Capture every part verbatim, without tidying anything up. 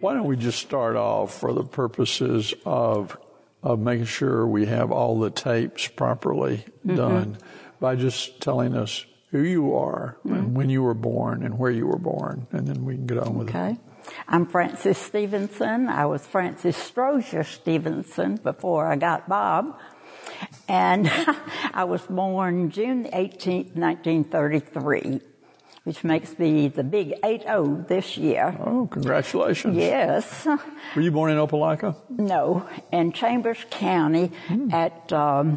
Why don't we just start off for the purposes of of making sure we have all the tapes properly mm-hmm. done by just telling us who you are mm-hmm. and when you were born and where you were born, and then we can get on with okay. it. I'm Frances Stevenson. I was Frances Strozier Stevenson before I got Bob. And I was born June eighteenth, nineteen thirty-three, which makes me the big eight oh this year. Oh, congratulations. Yes. Were you born in Opelika? No, in Chambers County hmm. at um,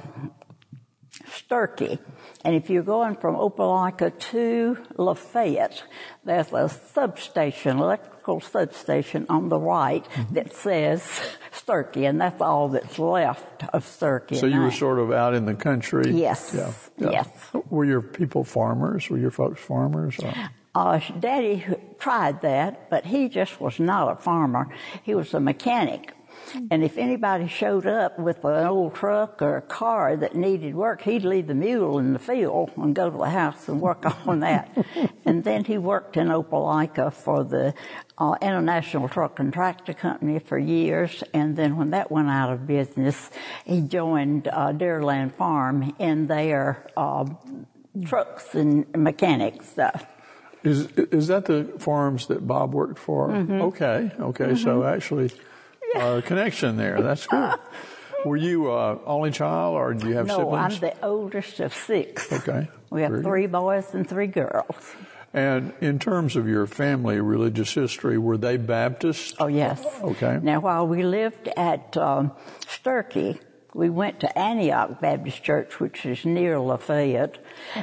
Sturkey. And if you're going from Opelika to Lafayette, there's a substation, electrical substation on the right mm-hmm. that says Sturkey, and that's all that's left of Sturkey. So you were sort of out in the country? Yes, yeah, yeah. yes. Were your people farmers? Were your folks farmers? Or? Uh, Daddy tried that, but he just was not a farmer. He was a mechanic. And if anybody showed up with an old truck or a car that needed work, he'd leave the mule in the field and go to the house and work on that. And then he worked in Opelika for the uh, International Truck and Tractor Company for years. And then when that went out of business, he joined uh, Dairyland Farm in their uh, trucks and mechanic stuff. Is is that the farms that Bob worked for? Mm-hmm. Okay, okay. Mm-hmm. So actually... Uh, connection there. That's good. Were you uh, only child, or do you have no, siblings? No, I'm the oldest of six. Okay. We have Very three good. boys and three girls. And in terms of your family religious history, were they Baptist? Oh, yes. Okay. Now, while we lived at um, Sturkey, we went to Antioch Baptist Church, which is near Lafayette.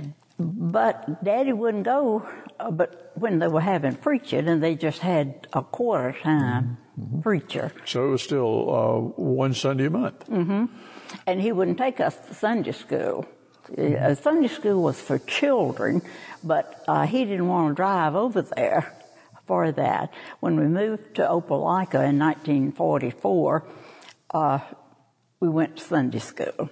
But Daddy wouldn't go, uh, but when they were having preaching, and they just had a quarter time mm-hmm. preacher. So it was still uh, one Sunday a month. Mm-hmm. And he wouldn't take us to Sunday school. Mm-hmm. Uh, Sunday school was for children, but uh, he didn't want to drive over there for that. When we moved to Opelika in nineteen forty-four, uh, we went to Sunday school.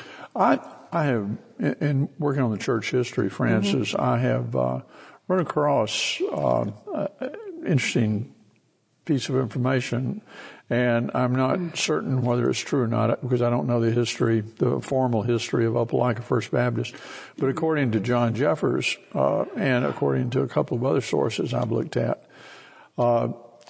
I I have, in working on the church history, Frances, mm-hmm. I have uh, run across uh, an interesting piece of information, and I'm not mm-hmm. certain whether it's true or not because I don't know the history, the formal history of Opelika First Baptist. But according to John Jeffers, uh, and according to a couple of other sources I've looked at, uh,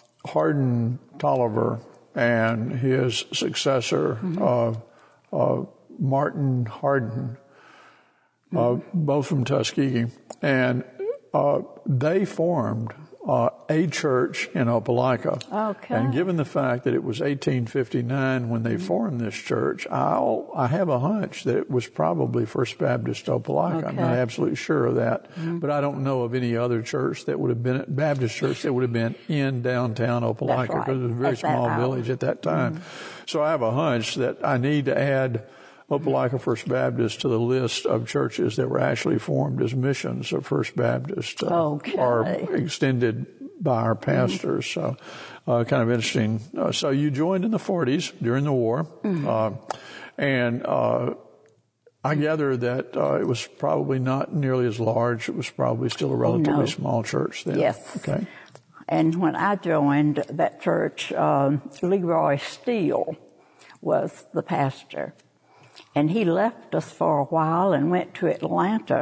Hardin Tolliver and his successor, mm-hmm. uh, uh, Martin Hardin, uh, mm-hmm. both from Tuskegee, and uh, they formed uh, a church in Opelika. Okay. And given the fact that it was eighteen fifty-nine when they mm-hmm. formed this church, I'll, I have a hunch that it was probably First Baptist Opelika. Okay. I'm not absolutely sure of that, mm-hmm. but I don't know of any other church that would have been, Baptist church that would have been in downtown Opelika because right. it was a very At small village at that time. Mm-hmm. So I have a hunch that I need to add Opelika First Baptist to the list of churches that were actually formed as missions of First Baptist, uh, okay. or extended by our pastors. Mm-hmm. So, uh, kind of interesting. Uh, so you joined in the forties during the war, mm-hmm. uh, and uh, I gather that uh, it was probably not nearly as large. It was probably still a relatively oh, no. small church then. Yes. Okay. And when I joined that church, um, Leroy Steele was the pastor. And he left us for a while and went to Atlanta.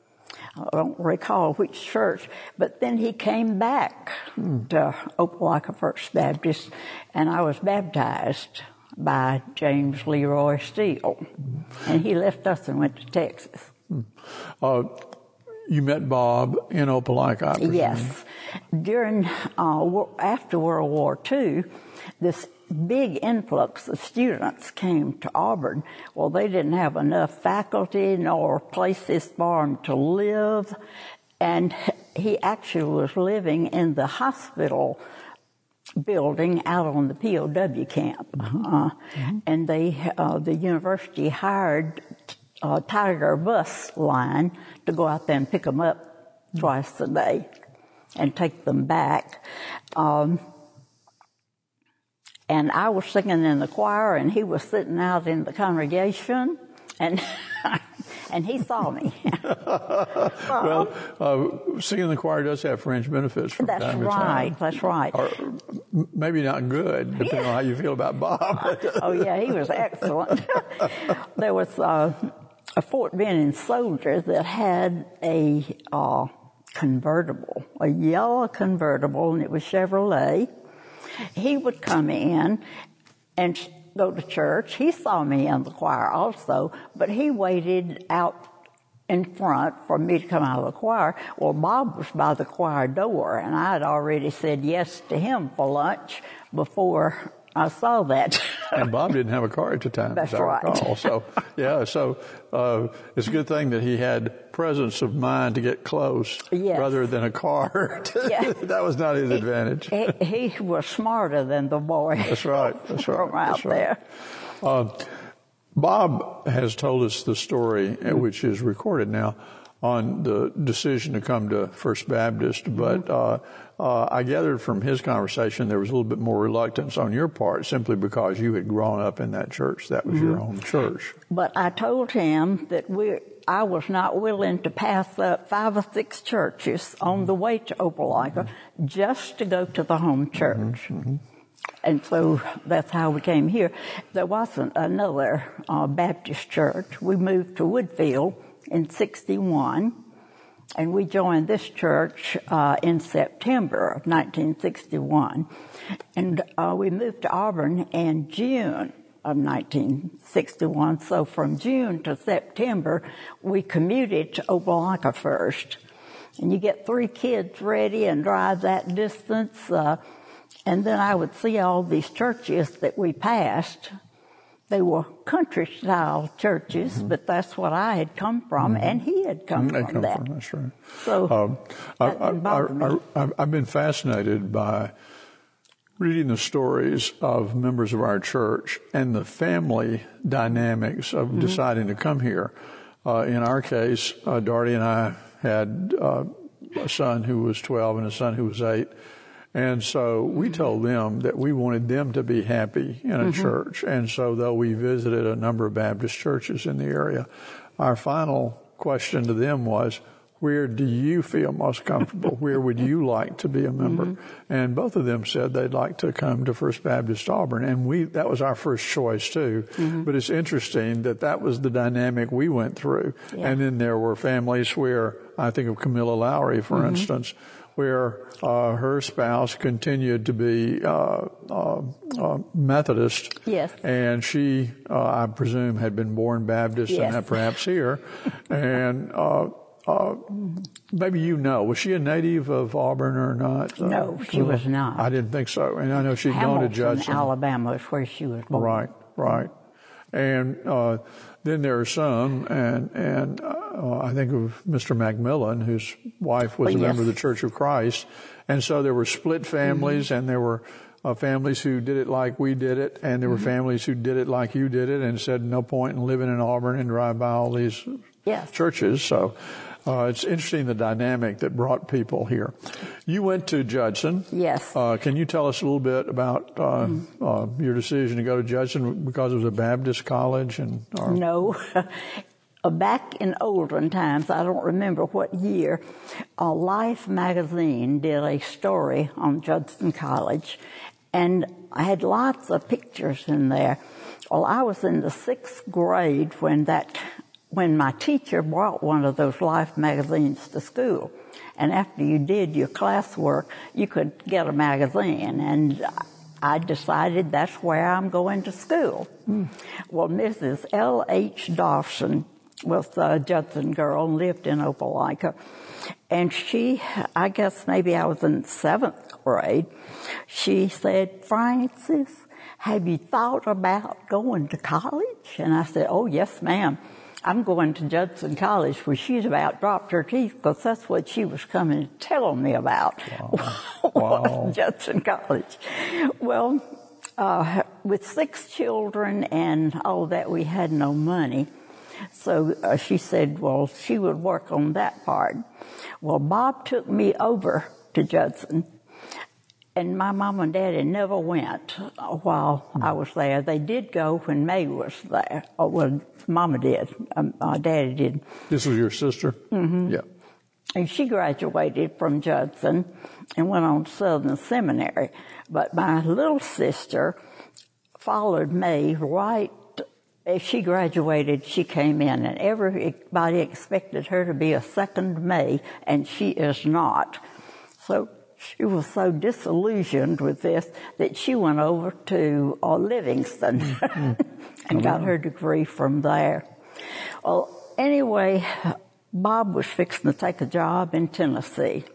I don't recall which church, but then he came back mm. to Opelika First Baptist, and I was baptized by James Leroy Steele. Mm. And he left us and went to Texas. Mm. Uh, you met Bob in Opelika, I presume. Yes. During, uh, after World War Two, this big influx of students came to Auburn. Well, they didn't have enough faculty nor places for them to live, and he actually was living in the hospital building out on the P O W camp. Mm-hmm. Uh, mm-hmm. And they, uh, the university hired a Tiger bus line to go out there and pick them up mm-hmm. twice a day and take them back. Um, And I was singing in the choir, and he was sitting out in the congregation, and and he saw me. Well, uh, singing in the choir does have fringe benefits from That's time to right. time. That's right. Or maybe not good, depending on how you feel about Bob. Oh, yeah, he was excellent. There was uh, a Fort Benning soldier that had a uh, convertible, a yellow convertible, and it was Chevrolet. He would come in and go to church. He saw me in the choir also, but he waited out in front for me to come out of the choir. Well, Bob was by the choir door, and I had already said yes to him for lunch before I saw that. And Bob didn't have a car at the time. That's as I right. recall. So, yeah, so uh, it's a good thing that he had presence of mind to get close Yes. rather than a car. Yeah. That was not his advantage. He, he was smarter than the boy. That's right. That's right. From out That's right. there. Uh, Bob has told us the story, which is recorded now, on the decision to come to First Baptist, but uh, uh, I gathered from his conversation there was a little bit more reluctance on your part simply because you had grown up in that church. That was mm-hmm. your home church. But I told him that we, I was not willing to pass up five or six churches on the way to Opelika mm-hmm. just to go to the home church. Mm-hmm. And so that's how we came here. There wasn't another uh, Baptist church. We moved to Woodfield in sixty-one, and we joined this church uh, in September of nineteen sixty-one. And uh, we moved to Auburn in June of nineteen sixty-one. So from June to September, we commuted to Opelika first. And you get three kids ready and drive that distance. Uh, and then I would see all these churches that we passed. They were country-style churches, mm-hmm. but that's what I had come from, mm-hmm. and he had come mm-hmm. from come that. From, that's right. So um, that I, didn't bother I, me. I, I've been fascinated by reading the stories of members of our church and the family dynamics of mm-hmm. deciding to come here. Uh, in our case, uh, Darty and I had uh, a son who was twelve and a son who was eight. And so we told them that we wanted them to be happy in a mm-hmm. church. And so though we visited a number of Baptist churches in the area, our final question to them was, where do you feel most comfortable? Where would you like to be a member? Mm-hmm. And both of them said they'd like to come to First Baptist Auburn. And we, that was our first choice too. Mm-hmm. But it's interesting that that was the dynamic we went through. Yeah. And then there were families where, I think of Camilla Lowry, for mm-hmm. instance, where uh, her spouse continued to be uh, uh, uh, Methodist. Yes. And she, uh, I presume, had been born Baptist yes. and perhaps here. and uh, uh, maybe you know, was she a native of Auburn or not? No, uh, she was not. I didn't think so. And I know she'd Hamilton, gone to Judson. Alabama is where she was born. Right, right. And uh, then there are some, and and uh, I think of Mister Macmillan, whose wife was well, a yes. member of the Church of Christ. And so there were split families, mm-hmm. and there were uh, families who did it like we did it, and there were mm-hmm. families who did it like you did it, and said no point in living in Auburn and drive by all these yes. churches. So uh, it's interesting the dynamic that brought people here. You went to Judson. Yes. Uh, can you tell us a little bit about uh, mm-hmm. uh, your decision to go to Judson because it was a Baptist college? And or... No. Back in olden times, I don't remember what year, uh, Life magazine did a story on Judson College, and I had lots of pictures in there. Well, I was in the sixth grade when that, when my teacher brought one of those Life magazines to school. And after you did your classwork, you could get a magazine, and I decided that's where I'm going to school. Mm. Well, Missus L H Dawson was a Judson girl and lived in Opelika. And she, I guess maybe I was in seventh grade, she said, Frances, have you thought about going to college? And I said, oh, yes, ma'am. I'm going to Judson College, where she's about dropped her teeth, because that's what she was coming to tell me about. Wow. Wow. Judson College. Well, uh, with six children and all that, we had no money. So uh, she said, well, she would work on that part. Well, Bob took me over to Judson, And my mom and daddy never went while I was there. They did go when May was there. Oh, well, Mama did. Um, my daddy did. This was your sister? Mm-hmm. Yeah. And she graduated from Judson and went on to Southern Seminary. But my little sister followed May right. As she graduated, she came in, and everybody expected her to be a second May, and she is not. So she was so disillusioned with this that she went over to uh, Livingston mm-hmm. and got her degree from there. Well, anyway, Bob was fixing to take a job in Tennessee,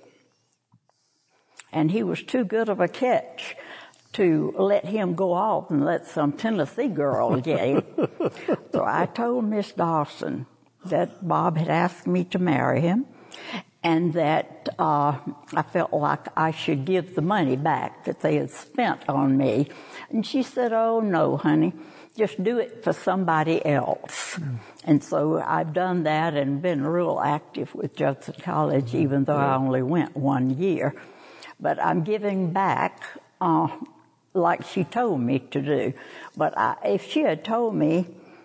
and he was too good of a catch to let him go off and let some Tennessee girl get him. So I told Miss Dawson that Bob had asked me to marry him, and that uh, I felt like I should give the money back that they had spent on me. And she said, "Oh, no, honey, just do it for somebody else." Mm. And so I've done that and been real active with Judson College, even though I only went one year. But I'm giving back uh, like she told me to do. But I, if she had told me,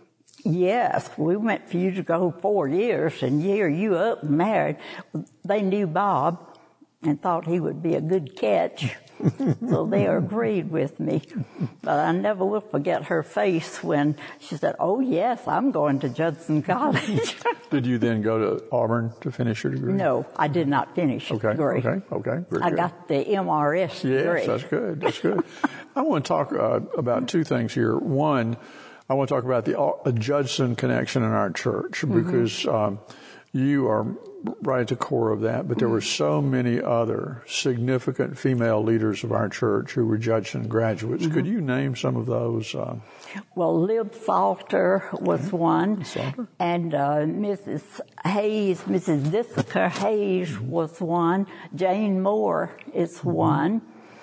yes, we went for you to go four years and year you up and married, they knew Bob and thought he would be a good catch. So they agreed with me. But I never will forget her face when she said, "Oh, yes, I'm going to Judson College." Did you then go to Auburn to finish your degree? No, I did not finish okay, the degree. Okay, okay, very I good. got the M R S degree. Yes, that's good, that's good. I want to talk uh, about two things here. One, I want to talk about the uh, Judson connection in our church, because mm-hmm. um, you are right at the core of that, but there were so many other significant female leaders of our church who were Judson graduates. Mm-hmm. Could you name some of those? Uh, well, Lib Salter was okay. one, Salter. and uh, Missus Hayes, Missus Vissaker Hayes was one. Jane Moore is mm-hmm. one.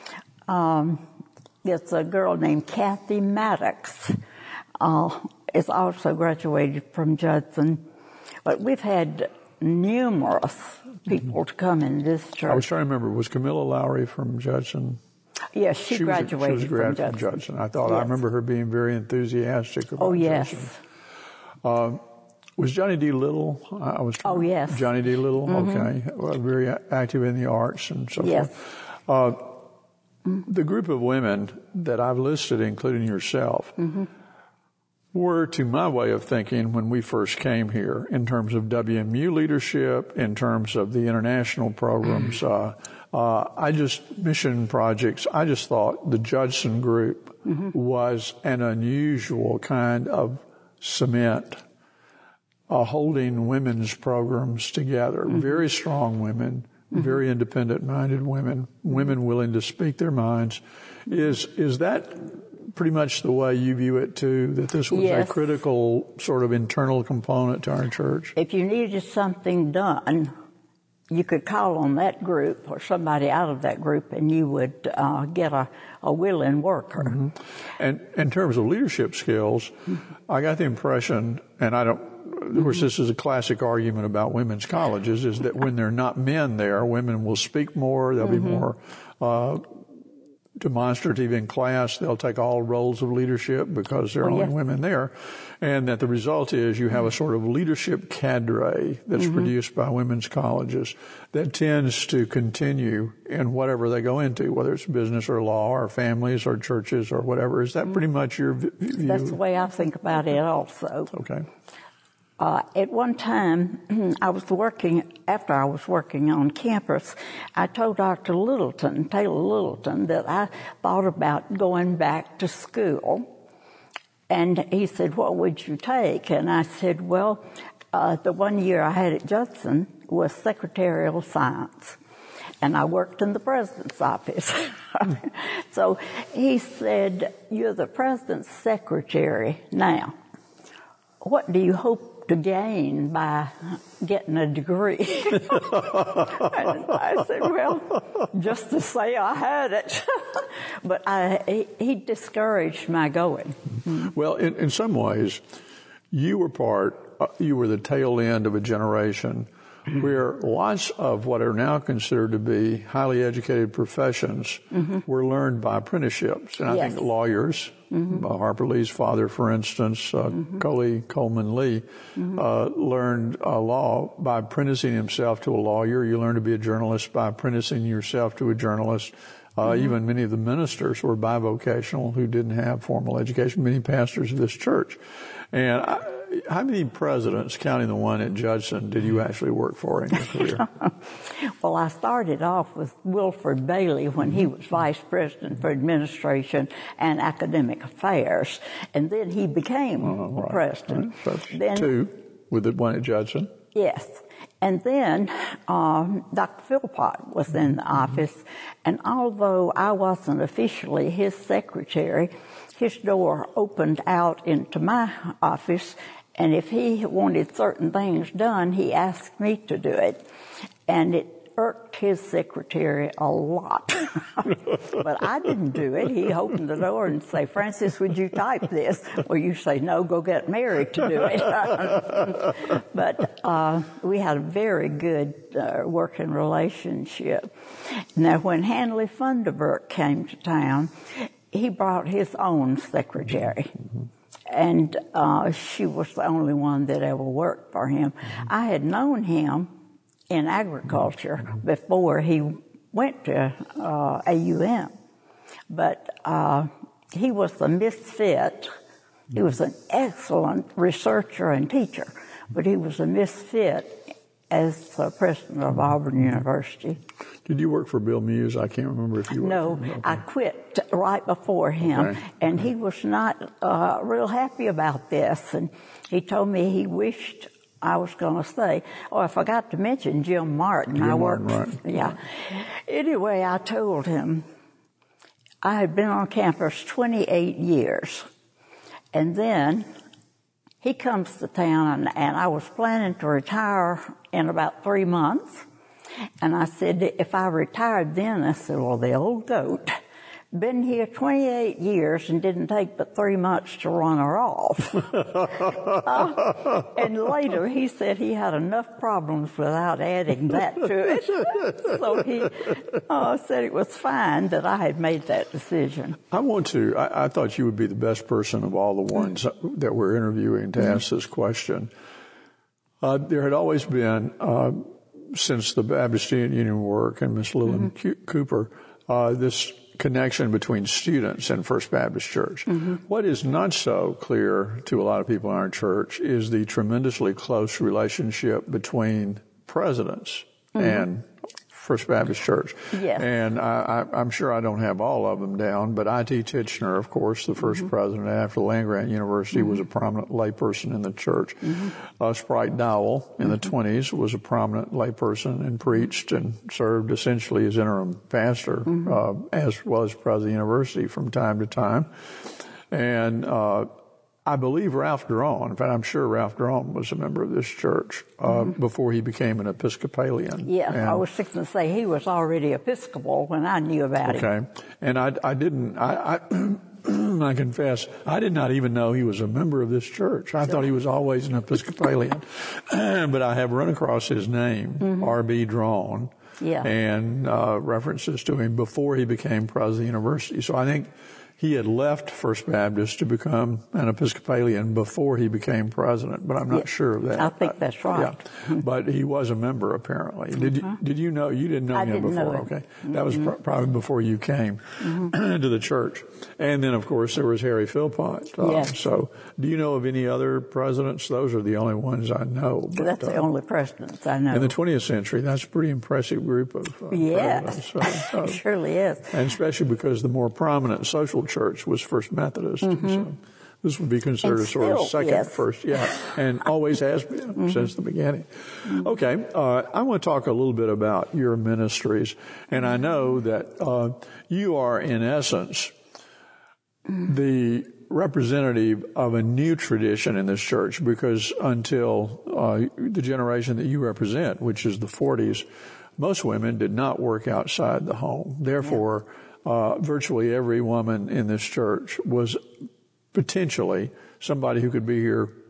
Um, there's a girl named Kathy Maddox. Uh, is also graduated from Judson. But we've had numerous people to come in this church. I was trying to remember, was Camilla Lowry from Judson? Yes, she, she graduated was a, she was a grad from, from Judson. Judson. I thought, yes. I remember her being very enthusiastic about oh, yes. Judson. Uh, was Johnny D. Little? I was. Oh, yes. Johnny D. Little, mm-hmm. okay. Well, very active in the arts and so yes. forth. Uh, mm-hmm. The group of women that I've listed, including yourself, mm-hmm. were, to my way of thinking, when we first came here, in terms of W M U leadership, in terms of the international programs, uh, uh, I just, mission projects, I just thought the Judson group mm-hmm. was an unusual kind of cement, uh, holding women's programs together. Mm-hmm. Very strong women, mm-hmm. very independent-minded women, women willing to speak their minds. Is, is that pretty much the way you view it too, that this was yes. a critical sort of internal component to our church? If you needed something done, you could call on that group or somebody out of that group, and you would uh, get a, a willing worker. Mm-hmm. And in terms of leadership skills, mm-hmm. I got the impression, and I don't, of course, this is a classic argument about women's colleges, is that when there are not men there, women will speak more, they'll mm-hmm. be more uh, demonstrative in class, they'll take all roles of leadership because there are oh, only yes. women there, and that the result is you have a sort of leadership cadre that's mm-hmm. produced by women's colleges that tends to continue in whatever they go into, whether it's business or law or families or churches or whatever. Is that mm-hmm. pretty much your view? That's the way I think about it also. Okay. Uh, at one time, I was working, after I was working on campus, I told Doctor Littleton, Taylor Littleton, that I thought about going back to school. And he said, "What would you take?" And I said, well, uh, the one year I had at Judson was secretarial science. And I worked in the president's office. So he said, "You're the president's secretary now. What do you hope to gain by getting a degree?" And I said, well, just to say I had it. But I, he, he discouraged my going. Well, in, in some ways, you were part, uh, you were the tail end of a generation where lots of what are now considered to be highly educated professions mm-hmm. were learned by apprenticeships. And I yes. think lawyers, mm-hmm. uh, Harper Lee's father, for instance, uh, mm-hmm. Coley Coleman Lee, mm-hmm. uh, learned uh, law by apprenticing himself to a lawyer. You learn to be a journalist by apprenticing yourself to a journalist. Uh, mm-hmm. Even many of the ministers were bivocational who didn't have formal education, many pastors of this church. And I, how many presidents, counting the one at Judson, did you actually work for in your career? Well, I started off with Wilford Bailey when he was vice president for administration and academic affairs, and then he became oh, right, president. Right. Then, two with the one at Judson. Yes. And then um, Doctor Philpott was in the office, and although I wasn't officially his secretary, his door opened out into my office, and if he wanted certain things done, he asked me to do it. And it irked his secretary a lot. But I didn't do it. He opened the door and say, "Frances, would you type this?" Or you say, "No, go get Mary to do it." But uh, we had a very good uh, working relationship. Now, when Hanley Funderburk came to town, he brought his own secretary. Mm-hmm. And uh, she was the only one that ever worked for him. Mm-hmm. I had known him in agriculture before he went to uh, A U M. But uh, he was a misfit. He was an excellent researcher and teacher, but he was a misfit as the president of Auburn University. Did you work for Bill Muse? I can't remember if you worked no, for him. No, I quit right before him, okay. And he was not uh, real happy about this. And he told me he wished I was going to stay. Oh, I forgot to mention Jim Martin. Jim I worked, Martin, right. Yeah. Anyway, I told him I had been on campus twenty-eight years. And then he comes to town, and, and I was planning to retire in about three months. And I said, if I retired then, I said, well, the old goat. Been here twenty-eight years and didn't take but three months to run her off. uh, and later he said he had enough problems without adding that to it. So he uh, said it was fine that I had made that decision. I want to, I, I thought you would be the best person of all the ones mm-hmm. that we're interviewing to mm-hmm. ask this question. Uh, there had always been, uh, since the Baptist Student Union work and Miss Lillian mm-hmm. Cooper, uh, this connection between students and First Baptist Church. Mm-hmm. What is not so clear to a lot of people in our church is the tremendously close relationship between presidents mm-hmm. and First Baptist Church. Yes. And I, I, I'm sure I don't have all of them down, but I T Titchener, of course, the first mm-hmm. president after Land-Grant University, mm-hmm. was a prominent layperson in the church. Mm-hmm. Uh, Sprite Dowell in mm-hmm. the twenties was a prominent layperson and preached and served essentially as interim pastor, mm-hmm. uh, as well as president of the university from time to time. And uh, I believe Ralph Durant, in fact, I'm sure Ralph Durant was a member of this church uh, mm-hmm. before he became an Episcopalian. Yeah, and, I was going to say he was already Episcopal when I knew about okay. him. Okay, and I, I didn't, I, I, I confess, I did not even know he was a member of this church. I thought he was always an Episcopalian, but I have run across his name, mm-hmm. R B Drawn, yeah. and uh, references to him before he became president of the university. So I think he had left First Baptist to become an Episcopalian before he became president, but I'm not yeah, sure of that. I think that's right. Yeah. But he was a member, apparently. Did you, did you know? You didn't know I him didn't before, know him. okay? Mm-hmm. That was pr- probably before you came mm-hmm. to the church. And then, of course, there was Harry Philpott. Uh, yes. So, do you know of any other presidents? Those are the only ones I know. But, that's the uh, only presidents I know. In the twentieth century, that's a pretty impressive group of uh, yes. presidents. So, uh, it surely is. And especially because the more prominent social church was First Methodist. Mm-hmm. So this would be considered and a sort still, of second, yes. first, yeah, and always has been mm-hmm. since the beginning. Mm-hmm. Okay, uh, I want to talk a little bit about your ministries, and I know that uh, you are, in essence, mm-hmm. the representative of a new tradition in this church, because until uh, the generation that you represent, which is the forties, most women did not work outside the home. Therefore, yeah. Uh, virtually every woman in this church was potentially somebody who could be here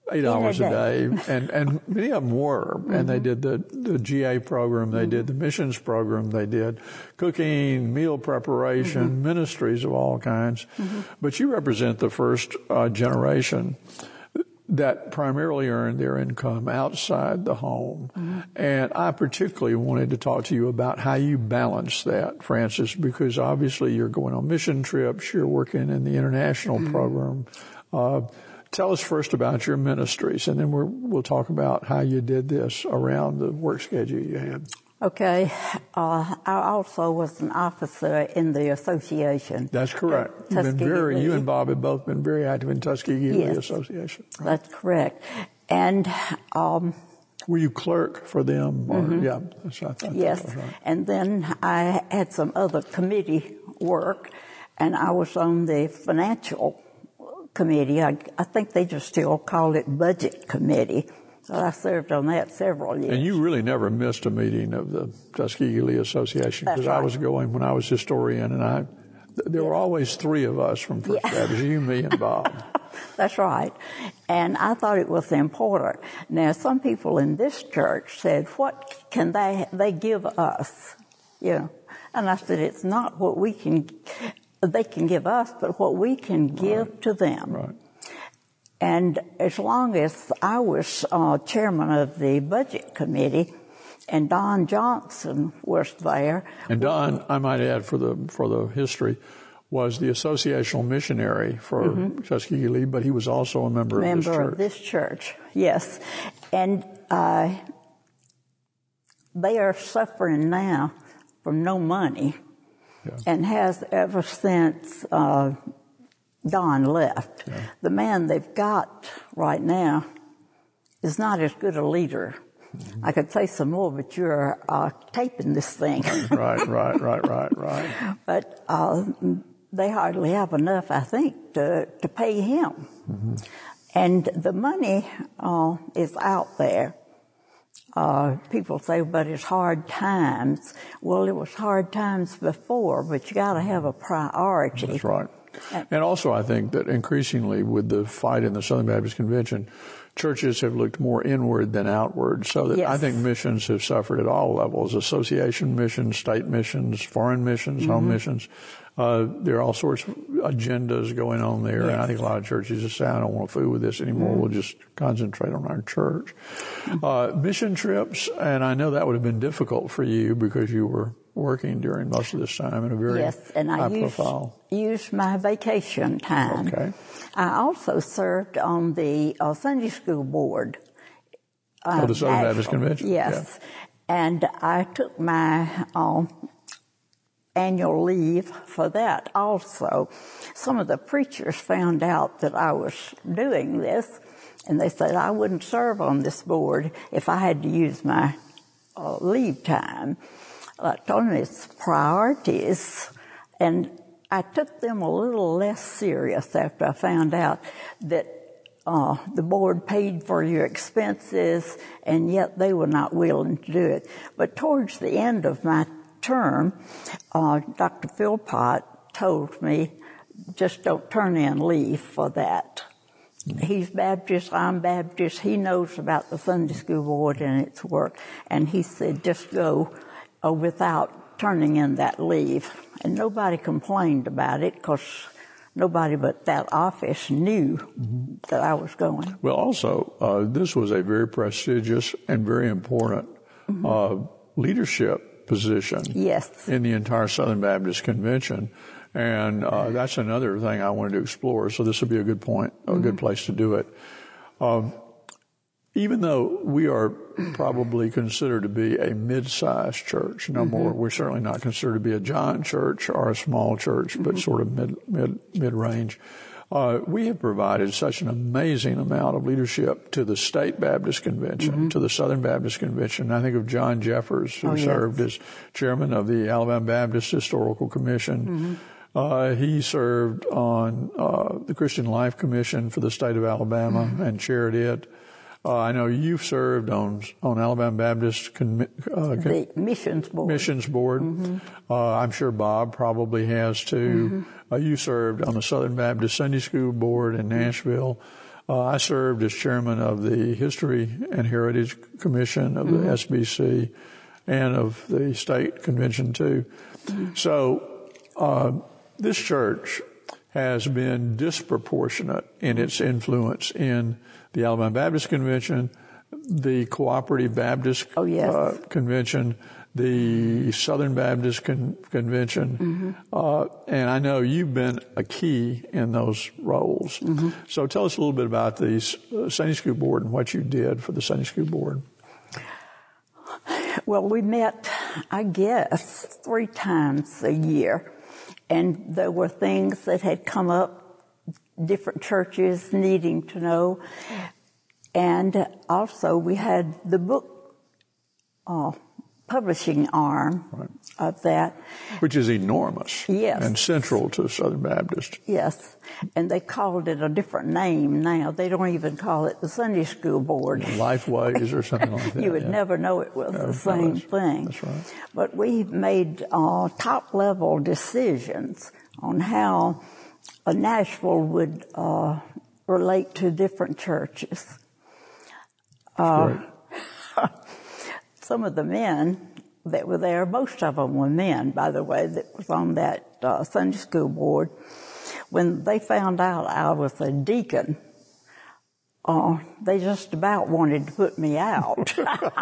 eight hours a day, and, and many of them were. Mm-hmm. And they did the, the G A program, they mm-hmm. did the missions program, they did cooking, meal preparation, mm-hmm. ministries of all kinds. Mm-hmm. But you represent the first uh, generation that primarily earned their income outside the home. Mm-hmm. And I particularly wanted to talk to you about how you balance that, Frances, because obviously you're going on mission trips, you're working in the international mm-hmm. program. Uh, Tell us first about your ministries, and then we're, we'll talk about how you did this around the work schedule you had. Okay. Uh, I also was an officer in the association. That's correct. You've been very, you and Bob have both been very active in Tuskegee Lee yes, Association. Right? That's correct. And um, were you clerk for them? Or, mm-hmm. Yeah. That's, I thought yes. That was right. And then I had some other committee work, and I was on the financial committee. I, I think they just still call it budget committee. So I served on that several years. And you really never missed a meeting of the Tuskegee Lee Association, because right. I was going when I was historian, and I there yes. were always three of us from First yeah. Baptist, you, me, and Bob. That's right. And I thought it was important. Now, some people in this church said, what can they they give us? You know, and I said, it's not what we can they can give us, but what we can give right. to them. Right. And as long as I was uh, chairman of the budget committee, and Don Johnson was there. And Don, I might add for the for the history, was the associational missionary for mm-hmm. Tuskegee Lee, but he was also a member, member of this church. Member of this church, yes. And uh, they are suffering now from no money. Yeah. And has ever since uh, Don left. Yeah. The man they've got right now is not as good a leader. Mm-hmm. I could say some more, but you're uh, taping this thing. right, right, right, right, right. But uh, they hardly have enough, I think, to, to pay him. Mm-hmm. And the money uh, is out there. Uh, people say, but it's hard times. Well, it was hard times before, but you got to have a priority. That's right. And also, I think that increasingly with the fight in the Southern Baptist Convention, churches have looked more inward than outward. So that yes. I think missions have suffered at all levels: association missions, state missions, foreign missions, mm-hmm. home missions. Uh, there are all sorts of agendas going on there, yes. and I think a lot of churches just say, I don't want to fool with this anymore. Mm-hmm. We'll just concentrate on our church. Uh, mission trips, and I know that would have been difficult for you because you were working during most of this time in a very yes, and high I used, profile. used my vacation time. Okay. I also served on the uh, Sunday school board. Uh, oh, the Southern Baptist Convention? Yes. Yeah. And I took my uh, annual leave for that also. Some of the preachers found out that I was doing this, and they said I wouldn't serve on this board if I had to use my uh, leave time. I told them it's priorities, and I took them a little less serious after I found out that uh, the board paid for your expenses, and yet they were not willing to do it. But towards the end of my term, uh, Doctor Philpott told me, just don't turn in leave for that. Mm-hmm. He's Baptist, I'm Baptist, he knows about the Sunday school board and its work, and he said, just go uh, without turning in that leave. And nobody complained about it because nobody but that office knew mm-hmm. that I was going. Well, also, uh, this was a very prestigious and very important mm-hmm. uh, leadership position yes. in the entire Southern Baptist Convention. And uh, that's another thing I wanted to explore. So this would be a good point, a mm-hmm. good place to do it. Um, even though we are probably considered to be a mid-sized church, no mm-hmm. more, we're certainly not considered to be a giant church or a small church, mm-hmm. but sort of mid, mid, mid-range. Uh, we have provided such an amazing amount of leadership to the State Baptist Convention, mm-hmm. to the Southern Baptist Convention. I think of John Jeffers, who oh, yes. served as chairman of the Alabama Baptist Historical Commission. Mm-hmm. Uh, he served on uh, the Christian Life Commission for the state of Alabama mm-hmm. and chaired it. Uh, I know you've served on on Alabama Baptist con, uh, con, the missions board. Missions board. Mm-hmm. Uh, I'm sure Bob probably has too. Mm-hmm. Uh, you served on the Southern Baptist Sunday School board in Nashville. Uh, I served as chairman of the History and Heritage Commission of the mm-hmm. S B C and of the state convention too. Mm-hmm. So uh, this church has been disproportionate in its influence in the Alabama Baptist Convention, the Cooperative Baptist oh, yes. uh, Convention, the Southern Baptist Con- Convention, mm-hmm. uh, and I know you've been a key in those roles. Mm-hmm. So tell us a little bit about the uh, Sunday School Board and what you did for the Sunday School Board. Well, we met, I guess, three times a year, and there were things that had come up, different churches needing to know, and also we had the book uh, publishing arm right. of that. Which is enormous. Yes. And central to Southern Baptist. Yes. And they called it a different name now. They don't even call it the Sunday School Board. Lifeways or something like that. You would yeah. never know it was yeah, the same no, that's, thing. That's right. But we made uh, top-level decisions on how uh, Nashville would uh, relate to different churches. Uh, some of the men that were there, most of them were men, by the way, that was on that uh, Sunday School Board. When they found out I was a deacon, uh, they just about wanted to put me out.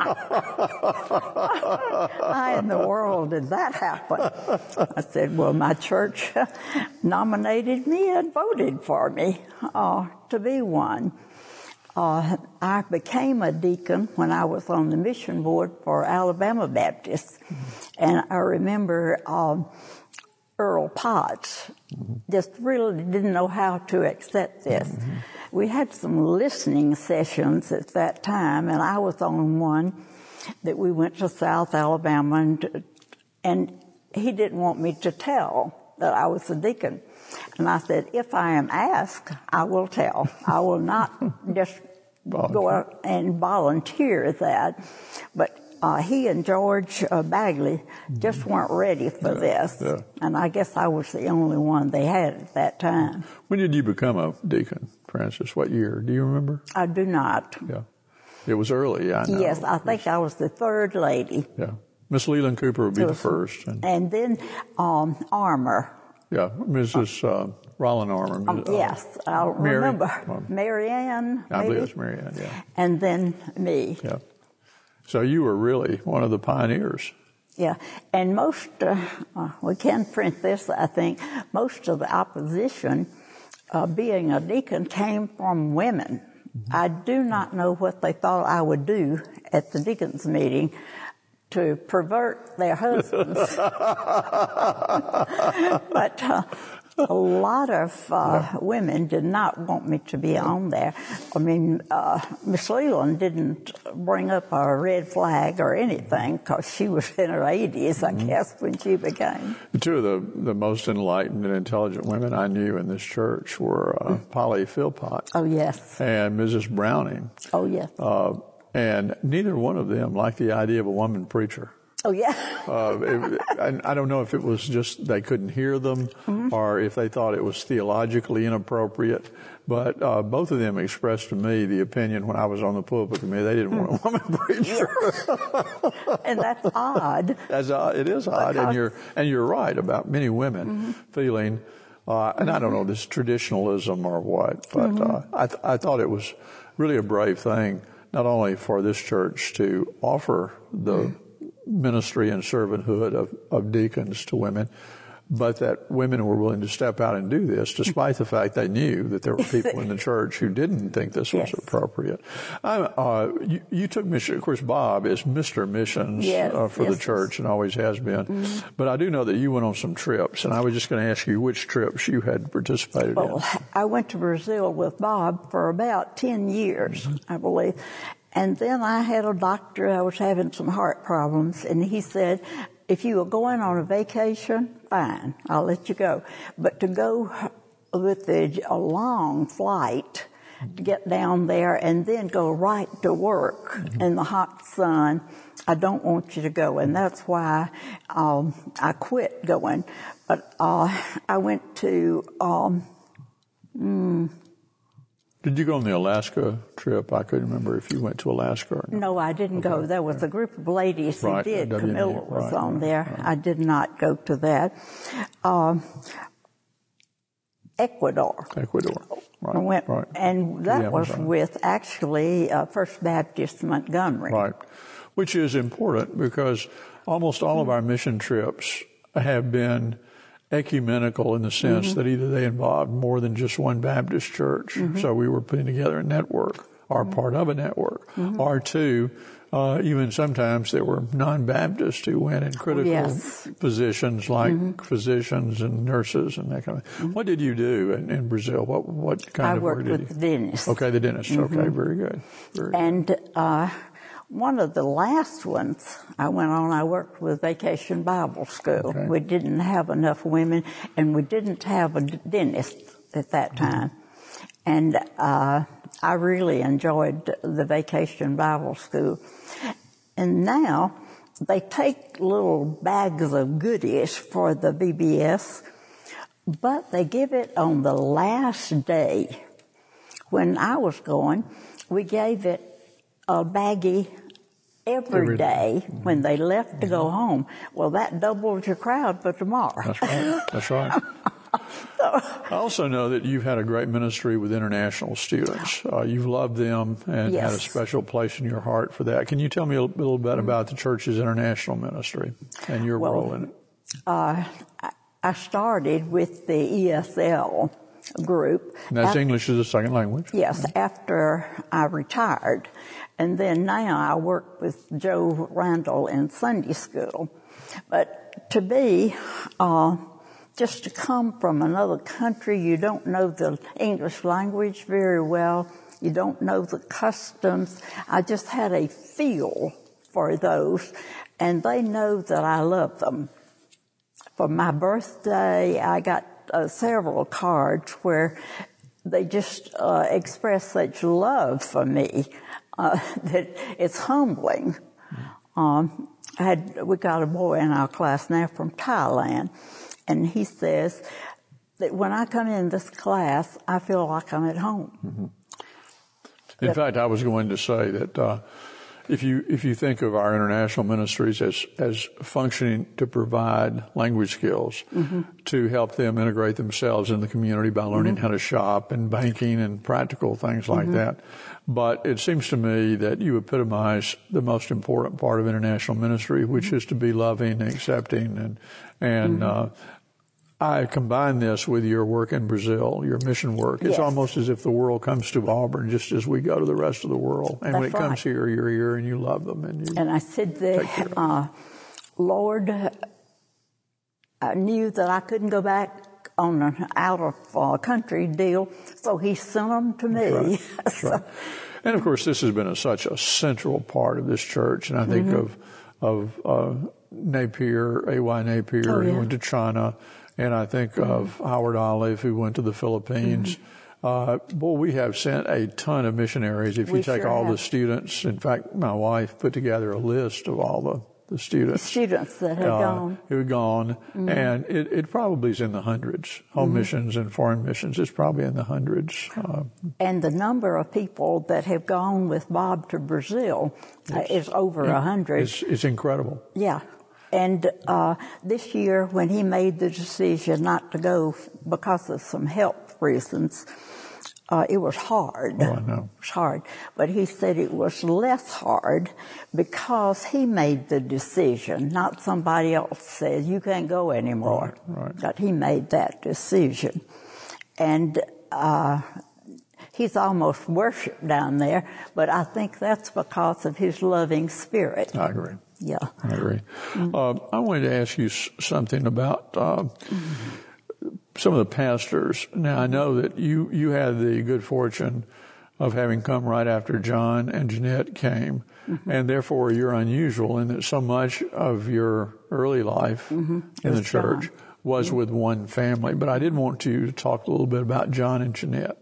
How in the world did that happen? I said, well, my church nominated me and voted for me uh, to be one. Uh, I became a deacon when I was on the mission board for Alabama Baptist. And I remember um, Earl Potts just really didn't know how to accept this. Mm-hmm. We had some listening sessions at that time, and I was on one that we went to South Alabama, and, and he didn't want me to tell that I was a deacon. And I said, if I am asked, I will tell. I will not just go out and volunteer that. But uh, he and George uh, Bagley just weren't ready for yeah, this. Yeah. And I guess I was the only one they had at that time. When did you become a deacon, Frances? What year? Do you remember? I do not. Yeah. It was early, I know. Yes, I think I was the third lady. Yeah. Miss Leland Cooper would be was, the first. And, and then um, Armour. Yeah, Missus Uh, Rollin Armour. Um, yes, I Mary, remember. um, Mary Ann, I maybe? believe it's Mary Ann, yeah. And then me. Yeah. So you were really one of the pioneers. Yeah, and most, uh, uh, we can print this, I think, most of the opposition, uh, being a deacon, came from women. Mm-hmm. I do not know what they thought I would do at the deacons meeting to pervert their husbands. But uh, a lot of uh, yeah. women did not want me to be on there. I mean, uh, Miss Leland didn't bring up a red flag or anything because she was in her eighties, I mm-hmm. guess, when she became. Two of the, the most enlightened and intelligent women I knew in this church were uh, Polly Philpott. Oh, yes. And Missus Browning. Oh, yes. Uh, and neither one of them liked the idea of a woman preacher. Oh, yeah. uh, it, I, I don't know if it was just they couldn't hear them mm-hmm. or if they thought it was theologically inappropriate, but uh, both of them expressed to me the opinion when I was on the pulpit committee they didn't want a woman preacher. And that's odd. That's odd. It is odd, because... and you're and you're right about many women mm-hmm. feeling, uh, and I don't know this traditionalism or what, but mm-hmm. uh, I, th- I thought it was really a brave thing, not only for this church to offer the mm-hmm. ministry and servanthood of, of deacons to women, but that women were willing to step out and do this despite the fact they knew that there were people in the church who didn't think this was yes. appropriate. I, uh, you, you took mission, of course, Bob is Mister Missions yes, uh, for yes, the church and always has been. Mm-hmm. But I do know that you went on some trips, and I was just going to ask you which trips you had participated well, in. I went to Brazil with Bob for about ten years, mm-hmm. I believe. And then I had a doctor, I was having some heart problems, and he said, if you were going on a vacation, fine, I'll let you go. But to go with a, a long flight to get down there and then go right to work mm-hmm. in the hot sun, I don't want you to go. And that's why um, I quit going. But uh, I went to... Um, mm, Did you go on the Alaska trip? I couldn't remember if you went to Alaska or not. No, I didn't okay. go. There was a group of ladies who right. did. W N A. Camilla was right, on right, there. Right. I did not go to that. Um, Ecuador. Ecuador. Right. Went, right. And that was with actually uh, First Baptist Montgomery. Right. Which is important because almost all of our mission trips have been ecumenical in the sense mm-hmm. that either they involved more than just one Baptist church, mm-hmm. so we were putting together a network, or mm-hmm. part of a network, mm-hmm. or two, uh, even sometimes there were non-Baptists who went in critical yes. positions like mm-hmm. physicians and nurses and that kind of thing. Mm-hmm. What did you do in, in Brazil? What what kind I of work did you? I worked with the dentist. Okay, the dentist. Mm-hmm. Okay, very good. Very and good. Uh, one of the last ones I went on, I worked with Vacation Bible School. Okay. We didn't have enough women, and we didn't have a dentist at that time. Mm-hmm. And uh, I really enjoyed the Vacation Bible School. And now they take little bags of goodies for the V B S, but they give it on the last day. When I was going, we gave it a baggie every, every day, day when they left to go home. Well, that doubled your crowd for tomorrow. That's right. That's right. I also know that you've had a great ministry with international students. Uh, you've loved them and yes. had a special place in your heart for that. Can you tell me a little bit about the church's international ministry and your well, role in it? Uh, I started with the E S L group. And that's after, English as a second language? Yes, after I retired. And then now I work with Joe Randall in Sunday school. But to be, uh, just to come from another country, you don't know the English language very well, you don't know the customs. I just had a feel for those, and they know that I love them. For my birthday, I got uh, several cards where they just uh, express such love for me uh, that it's humbling. Um, I had we got a boy in our class now from Thailand, and he says that when I come in this class, I feel like I'm at home. Mm-hmm. In but, fact, I was going to say that uh, if you if you think of our international ministries as as functioning to provide language skills mm-hmm. to help them integrate themselves in the community by learning mm-hmm. how to shop and banking and practical things like mm-hmm. that. But it seems to me that you epitomize the most important part of international ministry, which mm-hmm. is to be loving and accepting. And, and mm-hmm. uh, I combine this with your work in Brazil, your mission work. It's yes. almost as if the world comes to Auburn just as we go to the rest of the world. And That's when it right. comes here, you're here and you love them. And, you and I said that, uh, Lord, I knew that I couldn't go back on an out-of-country deal, so he sent them to me. That's right. That's so, right. And, of course, this has been a, such a central part of this church. And I think mm-hmm. of of uh, Napier, A Y Napier, oh, yeah. who went to China. And I think mm-hmm. of Howard Olive, who went to the Philippines. Mm-hmm. Uh, boy, we have sent a ton of missionaries. If we you take sure all have. the students, in fact, my wife put together a list of all the the students. The students that had uh, gone. Who had gone. Mm-hmm. And it, it probably is in the hundreds. Home mm-hmm. missions and foreign missions is probably in the hundreds. Uh, and the number of people that have gone with Bob to Brazil uh, is over a yeah. hundred. It's, it's incredible. Yeah. And uh, this year, when he made the decision not to go because of some health reasons, Uh, it was hard. Oh, I know. It was hard. But he said it was less hard because he made the decision, not somebody else said, you can't go anymore. Right, right. But he made that decision. And uh, he's almost worshipped down there, but I think that's because of his loving spirit. I agree. Yeah. I agree. Mm-hmm. Uh, I wanted to ask you something about... Uh, mm-hmm. some of the pastors. Now, I know that you, you had the good fortune of having come right after John and Jeanette came, mm-hmm. and therefore you're unusual in that so much of your early life mm-hmm. in the church John. was mm-hmm. with one family. But I did want to talk a little bit about John and Jeanette.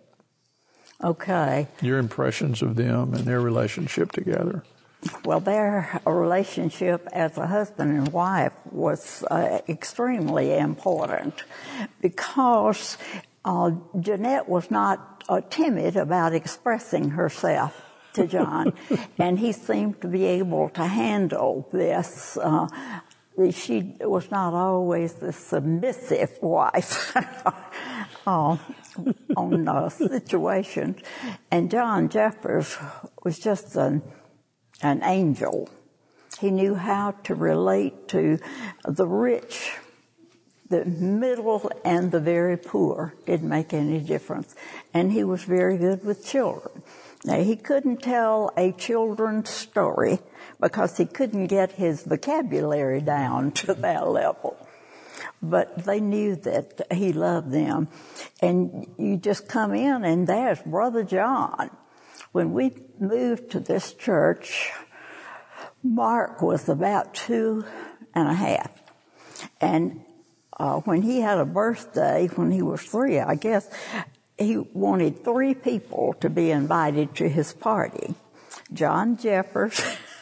Okay. Your impressions of them and their relationship together. Well, their relationship as a husband and wife was uh, extremely important because uh, Jeanette was not uh, timid about expressing herself to John, and he seemed to be able to handle this. Uh, she was not always the submissive wife uh, on uh, situations, and John Jeffers was just an, an angel. He knew how to relate to the rich, the middle, and the very poor. Didn't make any difference. And he was very good with children. Now, he couldn't tell a children's story because he couldn't get his vocabulary down to that level. But they knew that he loved them. And you just come in, and there's Brother John. When we moved to this church, Mark was about two and a half. And uh, when he had a birthday, when he was three, I guess, he wanted three people to be invited to his party. John Jeffers,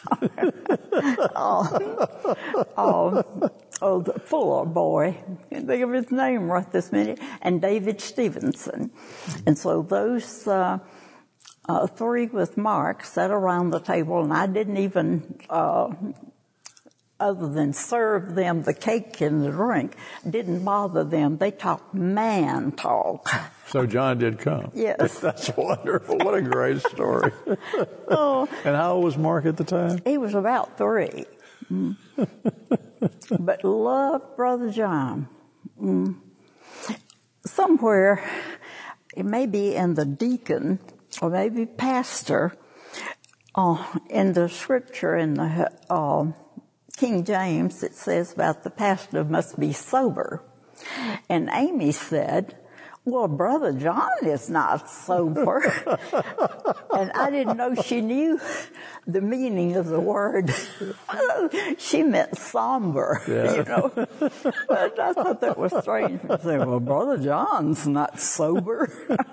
uh, uh, oh, the Fuller boy, I can't think of his name right this minute, and David Stevenson. And so those uh, uh, three with Mark sat around the table, and I didn't even, uh, other than serve them the cake and the drink, didn't bother them. They talked man talk. So John did come. Yes. That's wonderful. What a great story. Oh, And how old was Mark at the time? he was about three. Mm. But loved Brother John. Mm. Somewhere, it may be in the deacon or maybe pastor, uh, in the scripture in the uh, King James, it says about the pastor must be sober. And Amy said, well, Brother John is not sober. And I didn't know she knew the meaning of the word. She meant somber, Yeah. you know. But I thought that was strange. She said, well, Brother John's not sober.